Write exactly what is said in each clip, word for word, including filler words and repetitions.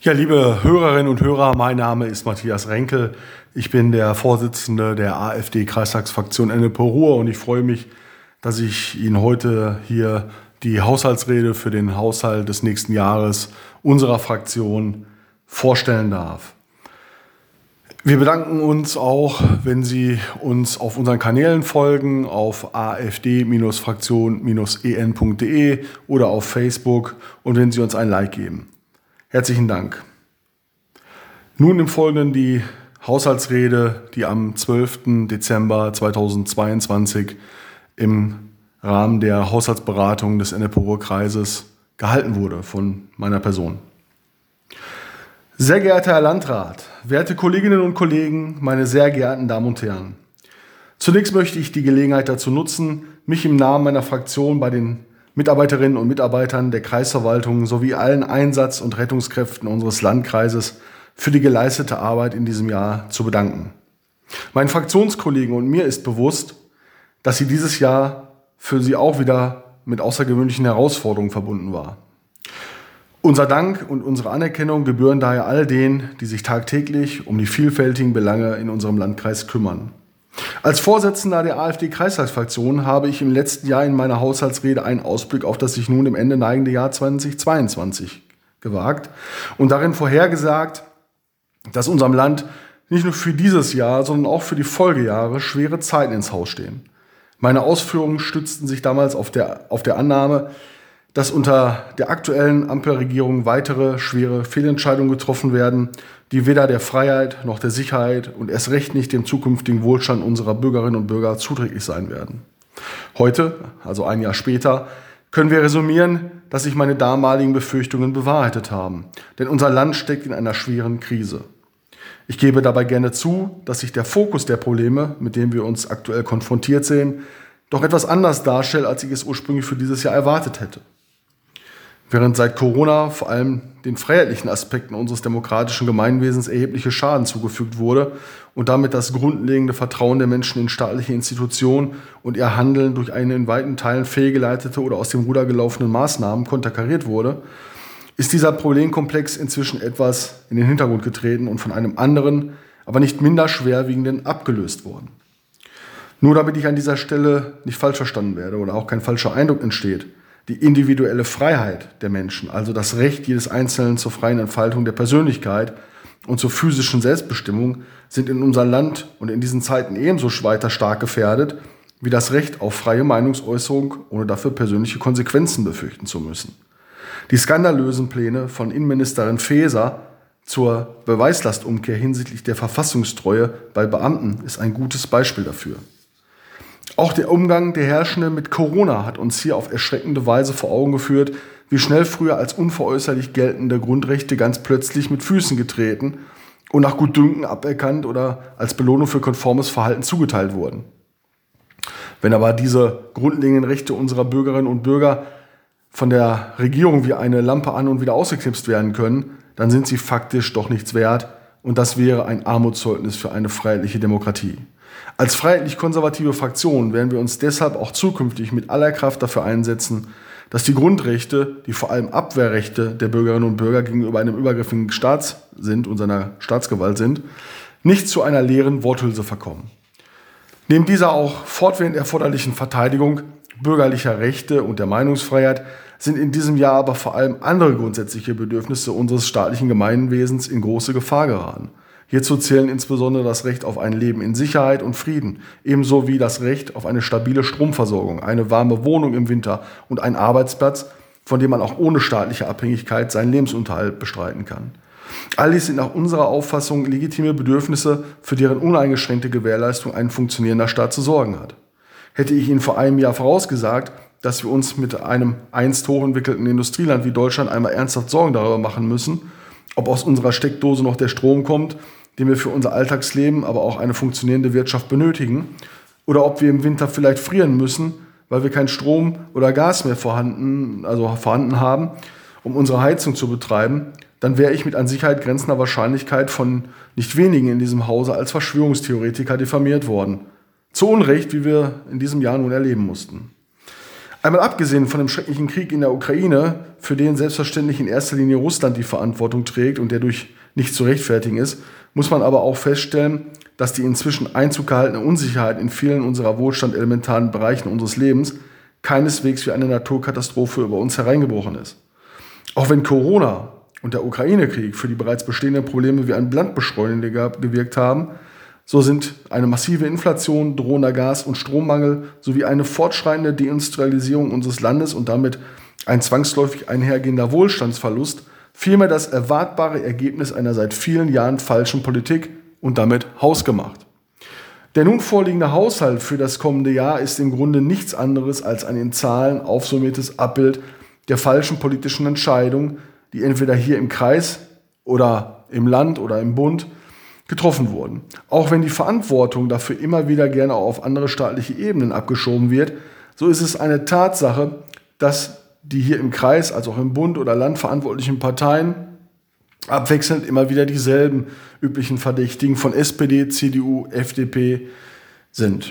Ja, liebe Hörerinnen und Hörer, mein Name ist Matthias Renkel. Ich bin der Vorsitzende der AfD-Kreistagsfraktion Ennepe-Ruhr und ich freue mich, dass ich Ihnen heute hier die Haushaltsrede für den Haushalt des nächsten Jahres unserer Fraktion vorstellen darf. Wir bedanken uns auch, wenn Sie uns auf unseren Kanälen folgen, auf a f d Fraktion e n punkt d e oder auf Facebook und wenn Sie uns ein Like geben. Herzlichen Dank. Nun im Folgenden die Haushaltsrede, die am zwölften Dezember zweitausendzweiundzwanzig im Rahmen der Haushaltsberatung des Ennepe-Ruhr-Kreises gehalten wurde von meiner Person. Sehr geehrter Herr Landrat, werte Kolleginnen und Kollegen, meine sehr geehrten Damen und Herren. Zunächst möchte ich die Gelegenheit dazu nutzen, mich im Namen meiner Fraktion bei den Mitarbeiterinnen und Mitarbeitern der Kreisverwaltung sowie allen Einsatz- und Rettungskräften unseres Landkreises für die geleistete Arbeit in diesem Jahr zu bedanken. Meinen Fraktionskollegen und mir ist bewusst, dass sie dieses Jahr für sie auch wieder mit außergewöhnlichen Herausforderungen verbunden war. Unser Dank und unsere Anerkennung gebühren daher all denen, die sich tagtäglich um die vielfältigen Belange in unserem Landkreis kümmern. Als Vorsitzender der AfD-Kreistagsfraktion habe ich im letzten Jahr in meiner Haushaltsrede einen Ausblick auf das sich nun im Ende neigende Jahr zweitausendzweiundzwanzig gewagt und darin vorhergesagt, dass unserem Land nicht nur für dieses Jahr, sondern auch für die Folgejahre schwere Zeiten ins Haus stehen. Meine Ausführungen stützten sich damals auf der, auf der Annahme, dass unter der aktuellen Ampelregierung weitere schwere Fehlentscheidungen getroffen werden, die weder der Freiheit noch der Sicherheit und erst recht nicht dem zukünftigen Wohlstand unserer Bürgerinnen und Bürger zuträglich sein werden. Heute, also ein Jahr später, können wir resümieren, dass sich meine damaligen Befürchtungen bewahrheitet haben, denn unser Land steckt in einer schweren Krise. Ich gebe dabei gerne zu, dass sich der Fokus der Probleme, mit denen wir uns aktuell konfrontiert sehen, doch etwas anders darstellt, als ich es ursprünglich für dieses Jahr erwartet hätte. Während seit Corona vor allem den freiheitlichen Aspekten unseres demokratischen Gemeinwesens erhebliche Schaden zugefügt wurde und damit das grundlegende Vertrauen der Menschen in staatliche Institutionen und ihr Handeln durch eine in weiten Teilen fehlgeleitete oder aus dem Ruder gelaufene Maßnahmen konterkariert wurde, ist dieser Problemkomplex inzwischen etwas in den Hintergrund getreten und von einem anderen, aber nicht minder schwerwiegenden abgelöst worden. Nur damit ich an dieser Stelle nicht falsch verstanden werde oder auch kein falscher Eindruck entsteht: Die individuelle Freiheit der Menschen, also das Recht jedes Einzelnen zur freien Entfaltung der Persönlichkeit und zur physischen Selbstbestimmung, sind in unserem Land und in diesen Zeiten ebenso weiter stark gefährdet wie das Recht auf freie Meinungsäußerung, ohne dafür persönliche Konsequenzen befürchten zu müssen. Die skandalösen Pläne von Innenministerin Faeser zur Beweislastumkehr hinsichtlich der Verfassungstreue bei Beamten ist ein gutes Beispiel dafür. Auch der Umgang der Herrschenden mit Corona hat uns hier auf erschreckende Weise vor Augen geführt, wie schnell früher als unveräußerlich geltende Grundrechte ganz plötzlich mit Füßen getreten und nach Gutdünken aberkannt oder als Belohnung für konformes Verhalten zugeteilt wurden. Wenn aber diese grundlegenden Rechte unserer Bürgerinnen und Bürger von der Regierung wie eine Lampe an und wieder ausgeknipst werden können, dann sind sie faktisch doch nichts wert und das wäre ein Armutszeugnis für eine freiheitliche Demokratie. Als freiheitlich-konservative Fraktion werden wir uns deshalb auch zukünftig mit aller Kraft dafür einsetzen, dass die Grundrechte, die vor allem Abwehrrechte der Bürgerinnen und Bürger gegenüber einem übergriffigen Staat sind und seiner Staatsgewalt sind, nicht zu einer leeren Worthülse verkommen. Neben dieser auch fortwährend erforderlichen Verteidigung bürgerlicher Rechte und der Meinungsfreiheit sind in diesem Jahr aber vor allem andere grundsätzliche Bedürfnisse unseres staatlichen Gemeinwesens in große Gefahr geraten. Hierzu zählen insbesondere das Recht auf ein Leben in Sicherheit und Frieden, ebenso wie das Recht auf eine stabile Stromversorgung, eine warme Wohnung im Winter und einen Arbeitsplatz, von dem man auch ohne staatliche Abhängigkeit seinen Lebensunterhalt bestreiten kann. All dies sind nach unserer Auffassung legitime Bedürfnisse, für deren uneingeschränkte Gewährleistung ein funktionierender Staat zu sorgen hat. Hätte ich Ihnen vor einem Jahr vorausgesagt, dass wir uns mit einem einst hochentwickelten Industrieland wie Deutschland einmal ernsthaft Sorgen darüber machen müssen, ob aus unserer Steckdose noch der Strom kommt, den wir für unser Alltagsleben, aber auch eine funktionierende Wirtschaft benötigen, oder ob wir im Winter vielleicht frieren müssen, weil wir kein Strom oder Gas mehr vorhanden, also vorhanden haben, um unsere Heizung zu betreiben, dann wäre ich mit an Sicherheit grenzender Wahrscheinlichkeit von nicht wenigen in diesem Hause als Verschwörungstheoretiker diffamiert worden. Zu Unrecht, wie wir in diesem Jahr nun erleben mussten. Einmal abgesehen von dem schrecklichen Krieg in der Ukraine, für den selbstverständlich in erster Linie Russland die Verantwortung trägt und der durch nicht zu rechtfertigen ist, muss man aber auch feststellen, dass die inzwischen Einzug gehaltene Unsicherheit in vielen unserer wohlstandelementaren Bereichen unseres Lebens keineswegs wie eine Naturkatastrophe über uns hereingebrochen ist. Auch wenn Corona und der Ukraine-Krieg für die bereits bestehenden Probleme wie ein Brandbeschleuniger gewirkt haben, so sind eine massive Inflation, drohender Gas- und Strommangel sowie eine fortschreitende Deindustrialisierung unseres Landes und damit ein zwangsläufig einhergehender Wohlstandsverlust vielmehr das erwartbare Ergebnis einer seit vielen Jahren falschen Politik und damit hausgemacht. Der nun vorliegende Haushalt für das kommende Jahr ist im Grunde nichts anderes als ein in Zahlen aufsummiertes Abbild der falschen politischen Entscheidungen, die entweder hier im Kreis oder im Land oder im Bund getroffen wurden. Auch wenn die Verantwortung dafür immer wieder gerne auf andere staatliche Ebenen abgeschoben wird, so ist es eine Tatsache, dass die hier im Kreis, als auch im Bund oder Land verantwortlichen Parteien abwechselnd immer wieder dieselben üblichen Verdächtigen von S P D, C D U, F D P sind.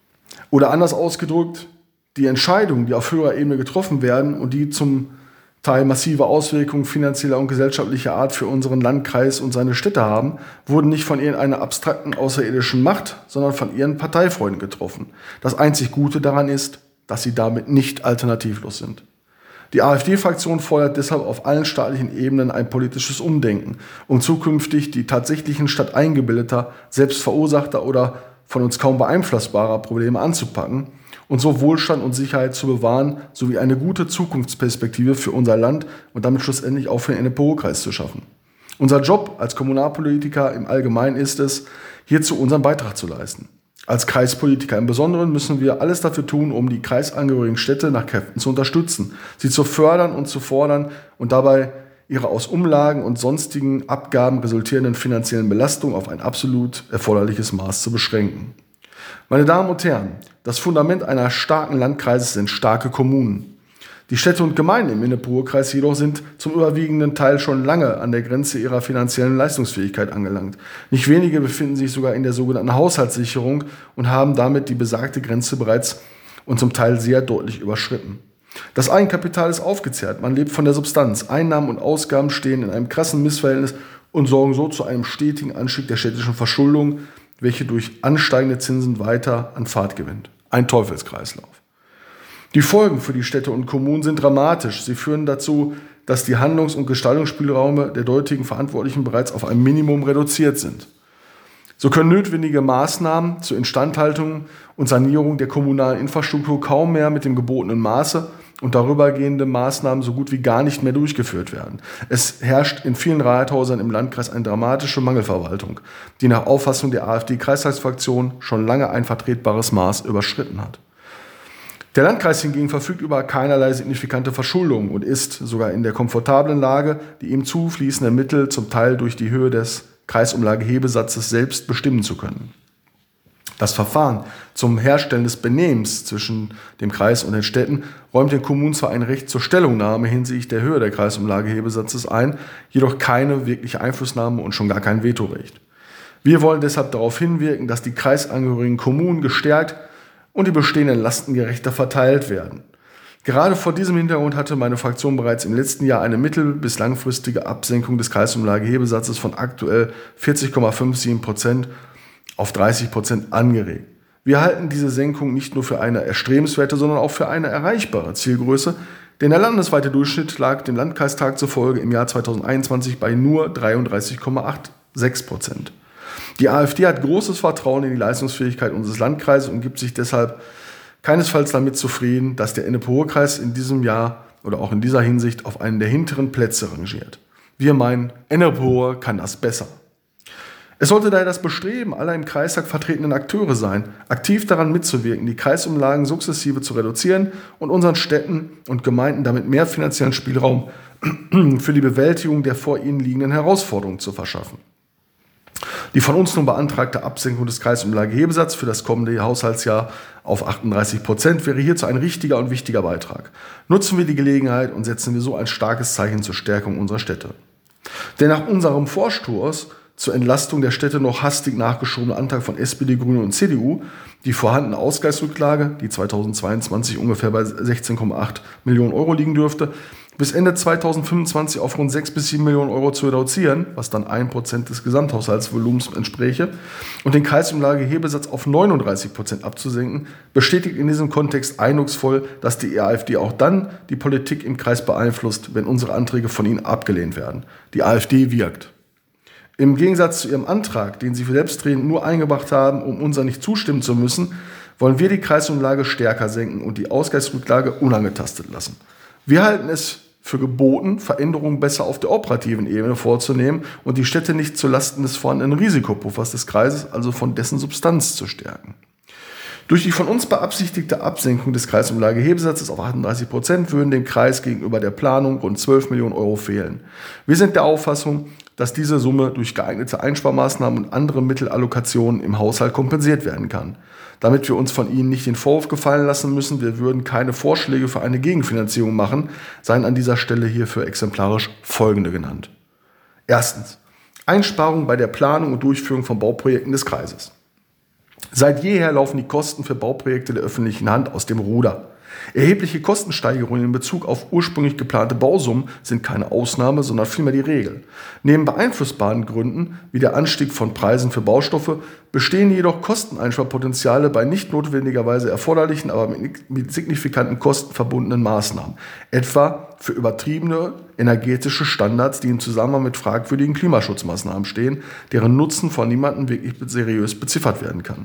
Oder anders ausgedrückt, die Entscheidungen, die auf höherer Ebene getroffen werden und die zum Teil massive Auswirkungen finanzieller und gesellschaftlicher Art für unseren Landkreis und seine Städte haben, wurden nicht von irgendeiner abstrakten außerirdischen Macht, sondern von ihren Parteifreunden getroffen. Das einzig Gute daran ist, dass sie damit nicht alternativlos sind. Die AfD-Fraktion fordert deshalb auf allen staatlichen Ebenen ein politisches Umdenken, um zukünftig die tatsächlichen statt eingebildeter, selbst verursachter oder von uns kaum beeinflussbarer Probleme anzupacken und so Wohlstand und Sicherheit zu bewahren, sowie eine gute Zukunftsperspektive für unser Land und damit schlussendlich auch für den Ennepe-Ruhr-Kreis zu schaffen. Unser Job als Kommunalpolitiker im Allgemeinen ist es, hierzu unseren Beitrag zu leisten. Als Kreispolitiker im Besonderen müssen wir alles dafür tun, um die kreisangehörigen Städte nach Kräften zu unterstützen, sie zu fördern und zu fordern und dabei ihre aus Umlagen und sonstigen Abgaben resultierenden finanziellen Belastungen auf ein absolut erforderliches Maß zu beschränken. Meine Damen und Herren, das Fundament einer starken Landkreises sind starke Kommunen. Die Städte und Gemeinden im Ennepe-Ruhr-Kreis jedoch sind zum überwiegenden Teil schon lange an der Grenze ihrer finanziellen Leistungsfähigkeit angelangt. Nicht wenige befinden sich sogar in der sogenannten Haushaltssicherung und haben damit die besagte Grenze bereits und zum Teil sehr deutlich überschritten. Das Eigenkapital ist aufgezehrt, man lebt von der Substanz. Einnahmen und Ausgaben stehen in einem krassen Missverhältnis und sorgen so zu einem stetigen Anstieg der städtischen Verschuldung, welche durch ansteigende Zinsen weiter an Fahrt gewinnt. Ein Teufelskreislauf. Die Folgen für die Städte und Kommunen sind dramatisch. Sie führen dazu, dass die Handlungs- und Gestaltungsspielräume der dortigen Verantwortlichen bereits auf ein Minimum reduziert sind. So können notwendige Maßnahmen zur Instandhaltung und Sanierung der kommunalen Infrastruktur kaum mehr mit dem gebotenen Maße und darübergehende Maßnahmen so gut wie gar nicht mehr durchgeführt werden. Es herrscht in vielen Rathäusern im Landkreis eine dramatische Mangelverwaltung, die nach Auffassung der AfD-Kreistagsfraktion schon lange ein vertretbares Maß überschritten hat. Der Landkreis hingegen verfügt über keinerlei signifikante Verschuldung und ist sogar in der komfortablen Lage, die ihm zufließenden Mittel zum Teil durch die Höhe des Kreisumlagehebesatzes selbst bestimmen zu können. Das Verfahren zum Herstellen des Benehmens zwischen dem Kreis und den Städten räumt den Kommunen zwar ein Recht zur Stellungnahme hinsichtlich der Höhe der Kreisumlagehebesatzes ein, jedoch keine wirkliche Einflussnahme und schon gar kein Vetorecht. Wir wollen deshalb darauf hinwirken, dass die kreisangehörigen Kommunen gestärkt und die bestehenden Lasten gerechter verteilt werden. Gerade vor diesem Hintergrund hatte meine Fraktion bereits im letzten Jahr eine mittel- bis langfristige Absenkung des Kreisumlagehebesatzes von aktuell vierzig Komma siebenundfünfzig Prozent auf dreißig Prozent angeregt. Wir halten diese Senkung nicht nur für eine erstrebenswerte, sondern auch für eine erreichbare Zielgröße, denn der landesweite Durchschnitt lag dem Landkreistag zufolge im Jahr zweitausendeinundzwanzig bei nur dreiunddreißig Komma sechsundachtzig Prozent. Die AfD hat großes Vertrauen in die Leistungsfähigkeit unseres Landkreises und gibt sich deshalb keinesfalls damit zufrieden, dass der Ennepe-Ruhr-Kreis in diesem Jahr oder auch in dieser Hinsicht auf einen der hinteren Plätze rangiert. Wir meinen, Ennepe-Ruhr kann das besser. Es sollte daher das Bestreben aller im Kreistag vertretenen Akteure sein, aktiv daran mitzuwirken, die Kreisumlagen sukzessive zu reduzieren und unseren Städten und Gemeinden damit mehr finanziellen Spielraum für die Bewältigung der vor ihnen liegenden Herausforderungen zu verschaffen. Die von uns nun beantragte Absenkung des Kreisumlagehebesatzes für das kommende Haushaltsjahr auf achtunddreißig Prozent wäre hierzu ein richtiger und wichtiger Beitrag. Nutzen wir die Gelegenheit und setzen wir so ein starkes Zeichen zur Stärkung unserer Städte. Denn nach unserem Vorstoß zur Entlastung der Städte noch hastig nachgeschobene Antrag von S P D, Grüne und C D U, die vorhandene Ausgleichsrücklage, die zweitausendzweiundzwanzig ungefähr bei sechzehn Komma acht Millionen Euro liegen dürfte, bis Ende zweitausendfünfundzwanzig auf rund sechs bis sieben Millionen Euro zu reduzieren, was dann ein Prozent des Gesamthaushaltsvolumens entspräche, und den Kreisumlagehebesatz auf neununddreißig Prozent abzusenken, bestätigt in diesem Kontext eindrucksvoll, dass die AfD auch dann die Politik im Kreis beeinflusst, wenn unsere Anträge von ihnen abgelehnt werden. Die AfD wirkt. Im Gegensatz zu ihrem Antrag, den sie selbstredend nur eingebracht haben, um unser nicht zustimmen zu müssen, wollen wir die Kreisumlage stärker senken und die Ausgleichsrücklage unangetastet lassen. Wir halten es für geboten, Veränderungen besser auf der operativen Ebene vorzunehmen und die Städte nicht zulasten des vorhandenen Risikopuffers des Kreises, also von dessen Substanz, zu stärken. Durch die von uns beabsichtigte Absenkung des Kreisumlagehebesatzes auf achtunddreißig Prozent würden dem Kreis gegenüber der Planung rund zwölf Millionen Euro fehlen. Wir sind der Auffassung, dass diese Summe durch geeignete Einsparmaßnahmen und andere Mittelallokationen im Haushalt kompensiert werden kann. Damit wir uns von Ihnen nicht den Vorwurf gefallen lassen müssen, wir würden keine Vorschläge für eine Gegenfinanzierung machen, seien an dieser Stelle hierfür exemplarisch folgende genannt. Erstens. Einsparungen bei der Planung und Durchführung von Bauprojekten des Kreises. Seit jeher laufen die Kosten für Bauprojekte der öffentlichen Hand aus dem Ruder. Erhebliche Kostensteigerungen in Bezug auf ursprünglich geplante Bausummen sind keine Ausnahme, sondern vielmehr die Regel. Neben beeinflussbaren Gründen, wie der Anstieg von Preisen für Baustoffe, bestehen jedoch Kosteneinsparpotenziale bei nicht notwendigerweise erforderlichen, aber mit signifikanten Kosten verbundenen Maßnahmen. Etwa für übertriebene energetische Standards, die im Zusammenhang mit fragwürdigen Klimaschutzmaßnahmen stehen, deren Nutzen von niemandem wirklich seriös beziffert werden kann.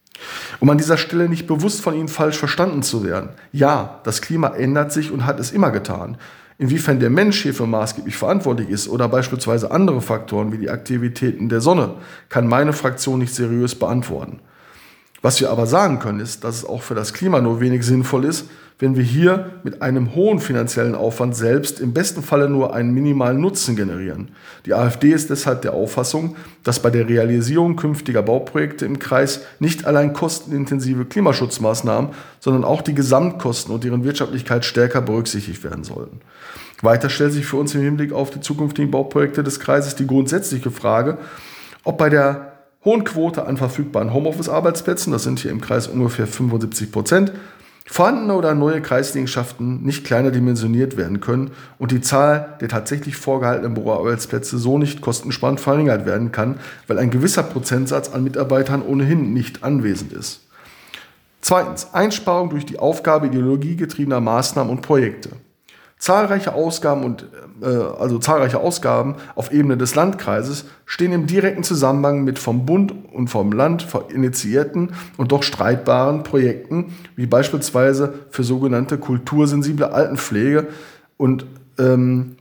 Um an dieser Stelle nicht bewusst von Ihnen falsch verstanden zu werden. Ja, das Klima ändert sich und hat es immer getan. Inwiefern der Mensch hierfür maßgeblich verantwortlich ist oder beispielsweise andere Faktoren wie die Aktivitäten der Sonne, kann meine Fraktion nicht seriös beantworten. Was wir aber sagen können, ist, dass es auch für das Klima nur wenig sinnvoll ist, wenn wir hier mit einem hohen finanziellen Aufwand selbst im besten Falle nur einen minimalen Nutzen generieren. Die AfD ist deshalb der Auffassung, dass bei der Realisierung künftiger Bauprojekte im Kreis nicht allein kostenintensive Klimaschutzmaßnahmen, sondern auch die Gesamtkosten und deren Wirtschaftlichkeit stärker berücksichtigt werden sollten. Weiter stellt sich für uns im Hinblick auf die zukünftigen Bauprojekte des Kreises die grundsätzliche Frage, ob bei der hohen Quote an verfügbaren Homeoffice-Arbeitsplätzen, das sind hier im Kreis ungefähr fünfundsiebzig Prozent, vorhandene oder neue Kreisliegenschaften nicht kleiner dimensioniert werden können und die Zahl der tatsächlich vorgehaltenen Büroarbeitsplätze so nicht kostensparend verringert werden kann, weil ein gewisser Prozentsatz an Mitarbeitern ohnehin nicht anwesend ist. Zweitens, Einsparung durch die Aufgabe ideologiegetriebener Maßnahmen und Projekte. Zahlreiche Ausgaben und äh, also zahlreiche Ausgaben auf Ebene des Landkreises stehen im direkten Zusammenhang mit vom Bund und vom Land initiierten und doch streitbaren Projekten, wie beispielsweise für sogenannte kultursensible Altenpflege und ähm,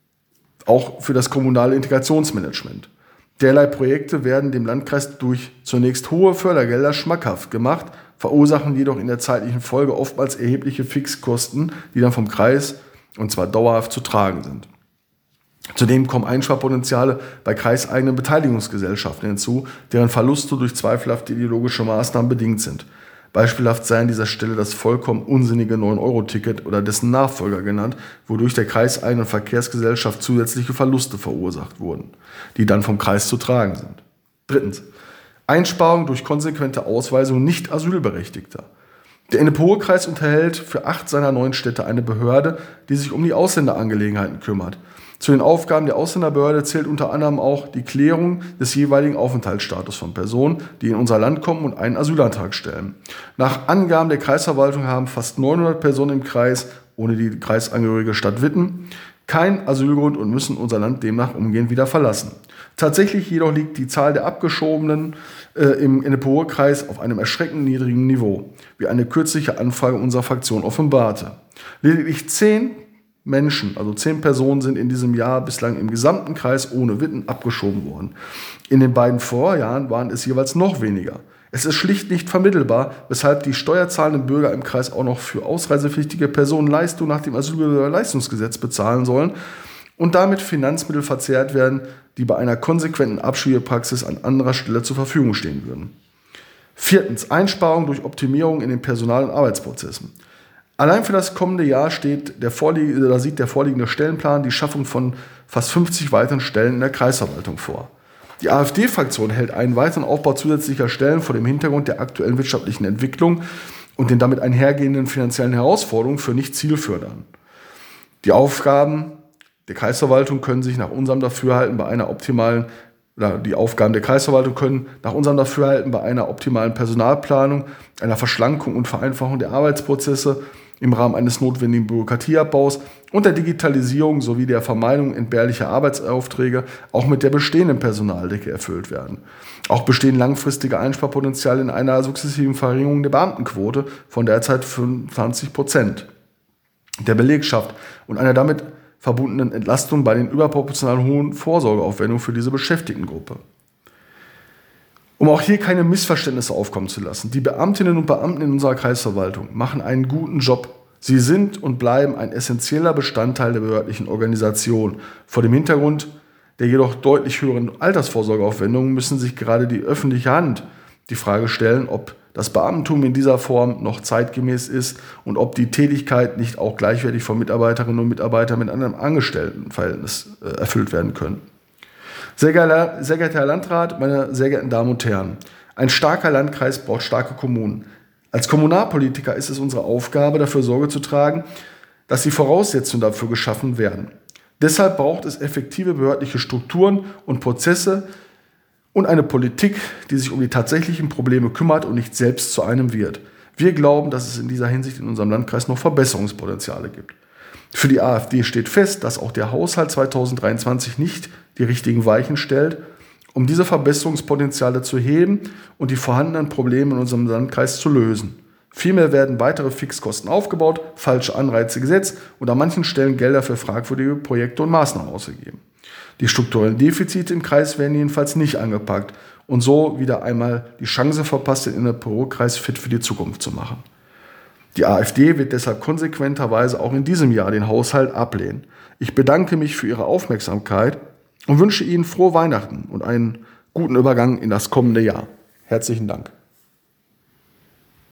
auch für das kommunale Integrationsmanagement. Derlei Projekte werden dem Landkreis durch zunächst hohe Fördergelder schmackhaft gemacht, verursachen jedoch in der zeitlichen Folge oftmals erhebliche Fixkosten, die dann vom Kreis und zwar dauerhaft zu tragen sind. Zudem kommen Einsparpotenziale bei kreiseigenen Beteiligungsgesellschaften hinzu, deren Verluste durch zweifelhafte ideologische Maßnahmen bedingt sind. Beispielhaft sei an dieser Stelle das vollkommen unsinnige neun Euro Ticket oder dessen Nachfolger genannt, wodurch der kreiseigenen Verkehrsgesellschaft zusätzliche Verluste verursacht wurden, die dann vom Kreis zu tragen sind. Drittens. Einsparung durch konsequente Ausweisung nicht Asylberechtigter. Der Ennepe-Ruhr-Kreis unterhält für acht seiner neun Städte eine Behörde, die sich um die Ausländerangelegenheiten kümmert. Zu den Aufgaben der Ausländerbehörde zählt unter anderem auch die Klärung des jeweiligen Aufenthaltsstatus von Personen, die in unser Land kommen und einen Asylantrag stellen. Nach Angaben der Kreisverwaltung haben fast neunhundert Personen im Kreis, ohne die kreisangehörige Stadt Witten, keinen Asylgrund und müssen unser Land demnach umgehend wieder verlassen. Tatsächlich jedoch liegt die Zahl der Abgeschobenen äh, im Ennepe-Ruhr-Kreis auf einem erschreckend niedrigen Niveau, wie eine kürzliche Anfrage unserer Fraktion offenbarte. Lediglich zehn Menschen, also zehn Personen, sind in diesem Jahr bislang im gesamten Kreis ohne Witten abgeschoben worden. In den beiden Vorjahren waren es jeweils noch weniger. Es ist schlicht nicht vermittelbar, weshalb die steuerzahlenden Bürger im Kreis auch noch für ausreisepflichtige Personen Leistungen nach dem Asylbewerberleistungsgesetz bezahlen sollen und damit Finanzmittel verzehrt werden, die bei einer konsequenten Abschiebepraxis an anderer Stelle zur Verfügung stehen würden. Viertens. Einsparung durch Optimierung in den Personal- und Arbeitsprozessen. Allein für das kommende Jahr steht der vorlieg- oder sieht der vorliegende Stellenplan die Schaffung von fast fünfzig weiteren Stellen in der Kreisverwaltung vor. Die AfD-Fraktion hält einen weiteren Aufbau zusätzlicher Stellen vor dem Hintergrund der aktuellen wirtschaftlichen Entwicklung und den damit einhergehenden finanziellen Herausforderungen für nicht zielführend. Die Aufgaben der Kreisverwaltung können sich nach unserem Dafürhalten bei einer optimalen Die Aufgaben der Kreisverwaltung können nach unserem Dafürhalten bei einer optimalen Personalplanung, einer Verschlankung und Vereinfachung der Arbeitsprozesse im Rahmen eines notwendigen Bürokratieabbaus und der Digitalisierung sowie der Vermeidung entbehrlicher Arbeitsaufträge auch mit der bestehenden Personaldecke erfüllt werden. Auch bestehen langfristige Einsparpotenziale in einer sukzessiven Verringerung der Beamtenquote von derzeit fünfundzwanzig Prozent der Belegschaft und einer damit verbundenen Entlastung bei den überproportional hohen Vorsorgeaufwendungen für diese Beschäftigtengruppe. Um auch hier keine Missverständnisse aufkommen zu lassen, die Beamtinnen und Beamten in unserer Kreisverwaltung machen einen guten Job. Sie sind und bleiben ein essentieller Bestandteil der behördlichen Organisation. Vor dem Hintergrund der jedoch deutlich höheren Altersvorsorgeaufwendungen müssen sich gerade die öffentliche Hand die Frage stellen, ob das Beamtentum in dieser Form noch zeitgemäß ist und ob die Tätigkeit nicht auch gleichwertig von Mitarbeiterinnen und Mitarbeitern mit einem Angestelltenverhältnis äh, erfüllt werden können. Sehr geehrter, sehr geehrter Herr Landrat, meine sehr geehrten Damen und Herren, ein starker Landkreis braucht starke Kommunen. Als Kommunalpolitiker ist es unsere Aufgabe, dafür Sorge zu tragen, dass die Voraussetzungen dafür geschaffen werden. Deshalb braucht es effektive behördliche Strukturen und Prozesse, und eine Politik, die sich um die tatsächlichen Probleme kümmert und nicht selbst zu einem wird. Wir glauben, dass es in dieser Hinsicht in unserem Landkreis noch Verbesserungspotenziale gibt. Für die AfD steht fest, dass auch der Haushalt zweitausenddreiundzwanzig nicht die richtigen Weichen stellt, um diese Verbesserungspotenziale zu heben und die vorhandenen Probleme in unserem Landkreis zu lösen. Vielmehr werden weitere Fixkosten aufgebaut, falsche Anreize gesetzt und an manchen Stellen Gelder für fragwürdige Projekte und Maßnahmen ausgegeben. Die strukturellen Defizite im Kreis werden jedenfalls nicht angepackt und so wieder einmal die Chance verpasst, den Ennepe-Ruhr-Kreis fit für die Zukunft zu machen. Die AfD wird deshalb konsequenterweise auch in diesem Jahr den Haushalt ablehnen. Ich bedanke mich für Ihre Aufmerksamkeit und wünsche Ihnen frohe Weihnachten und einen guten Übergang in das kommende Jahr. Herzlichen Dank.